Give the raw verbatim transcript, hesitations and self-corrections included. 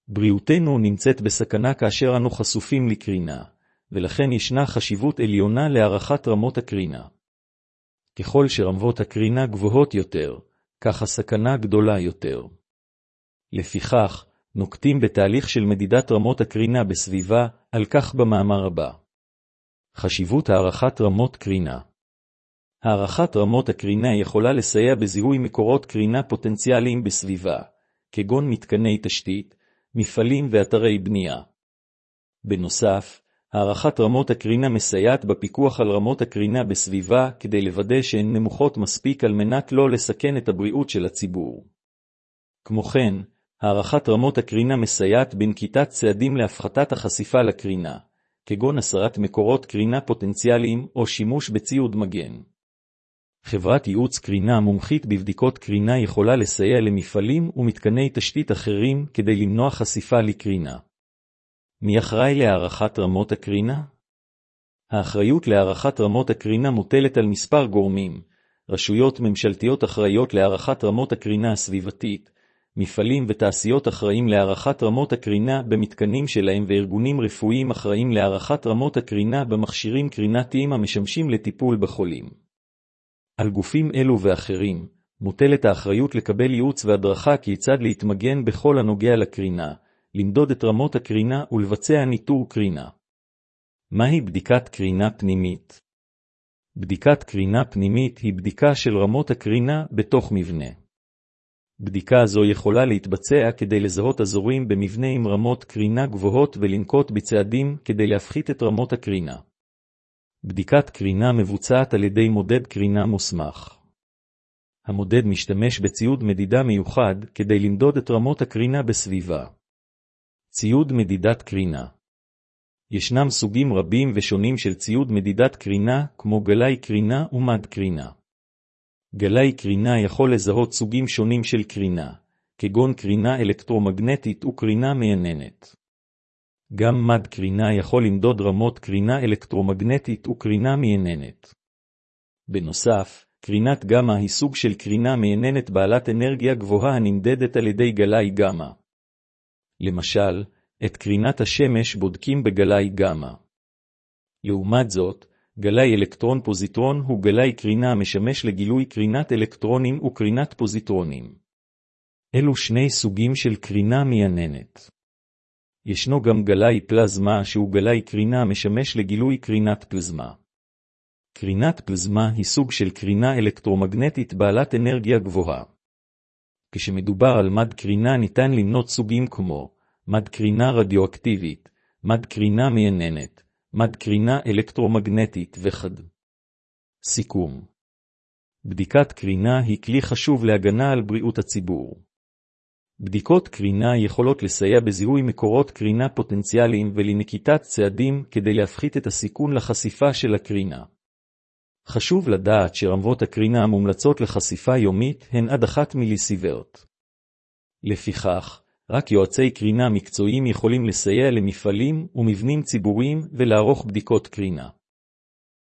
בריאותנו נמצאת בסכנה כאשר אנו חשופים לקרינה, ולכן ישנה חשיבות עליונה להערכת רמות הקרינה. ככל שרמות הקרינה גבוהות יותר, כך הסכנה גדולה יותר. לפיכך, נוקטים בתהליך של מדידת רמות הקרינה בסביבה, על כך במאמר הבא. חשיבות הערכת רמות קרינה. הערכת רמות הקרינה יכולה לסייע בזיהוי מקורות קרינה פוטנציאליים בסביבה, כגון מתקני תשתית, מפעלים ואתרי בנייה. בנוסף, הערכת רמות הקרינה מסייעת בפיקוח על רמות הקרינה בסביבה כדי לוודא שהן נמוכות מספיק על מנת לא לסכן את הבריאות של הציבור. כמו כן, הערכת רמות הקרינה מסייעת בנקיטת צעדים להפחתת החשיפה לקרינה, כגון הסרת מקורות קרינה פוטנציאליים או שימוש בציוד מגן. חברת ייעוץ קרינה מומחית בבדיקות קרינה יכולה לסייע למפעלים ומתקני תשתית אחרים כדי למנוע חשיפה לקרינה. מי אחראי להערכת רמות הקרינה? האחריות להערכת רמות הקרינה מוטלת על מספר גורמים, רשויות ממשלתיות אחראיות להערכת רמות הקרינה הסביבתית, מפעלים ותעשיות אחראים להערכת רמות הקרינה במתקנים שלהם וארגונים רפואיים אחראים להערכת רמות הקרינה במכשירים קרינתיים המשמשים לטיפול בחולים. על גופים אלו ואחרים, מוטלת האחריות לקבל ייעוץ והדרכה כיצד להתמגן בכל הנוגע לקרינה, למדוד את רמות הקרינה ולבצע ניטור קרינה. מהי בדיקת קרינה פנימית? בדיקת קרינה פנימית היא בדיקה של רמות הקרינה בתוך מבנה. בדיקה זו יכולה להתבצע כדי לזהות אזורים במבנה עם רמות קרינה גבוהות ולנקוט בצעדים כדי להפחית את רמות הקרינה. בדיקת קרינה מבוצעת על ידי מודד קרינה מוסמך. המודד משתמש בציוד מדידה מיוחד כדי למדוד את רמות הקרינה בסביבה. ציוד מדידת קרינה. ישנם סוגים רבים ושונים של ציוד מדידת קרינה, כמו גלאי קרינה ומד קרינה. גלאי קרינה יכול לזהות סוגים שונים של קרינה, כגון קרינה אלקטרומגנטית וקרינה מייננת. גם מד קרינה יכול למדוד רמות קרינה אלקטרומגנטית וקרינה מייננת. בנוסף, קרינת גמא היא סוג של קרינה מייננת בעלת אנרגיה גבוהה הנמדדת על ידי גלאי גמא. למשל, את קרינת השמש בודקים בגלאי גמא. לעומת זאת, גלאי אלקטרון-פוזיטרון הוא גלאי קרינה המשמש לגילוי קרינת אלקטרונים וקרינת פוזיטרונים. אלו שני סוגים של קרינה מייננת. ישנו גם גלאי פלזמה שהוא גלאי קרינה המשמש לגילוי קרינת פלזמה. קרינת פלזמה היא סוג של קרינה אלקטרומגנטית בעלת אנרגיה גבוהה. כשמדובר על מד קרינה ניתן למנות סוגים כמו מד קרינה רדיואקטיבית, מד קרינה מייננת, מד קרינה אלקטרומגנטית וכד. סיכום. בדיקת קרינה היא כלי חשוב להגנה על בריאות הציבור. בדיקות קרינה יכולות לסייע בזיהוי מקורות קרינה פוטנציאליים ולנקיטת צעדים כדי להפחית את הסיכון לחשיפה של הקרינה. חשוב לדעת שרמות הקרינה המומלצות לחשיפה יומית הן עד אחת מיליסיברט. לפיכך, רק יועצי קרינה מקצועיים יכולים לסייע למפעלים ומבנים ציבוריים ולערוך בדיקות קרינה.